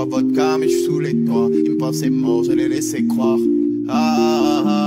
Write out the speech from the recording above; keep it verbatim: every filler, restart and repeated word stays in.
vodka, mais je suis sous les toits. Ils me pensaient mort, je les laissais croire. Ah, ah, ah.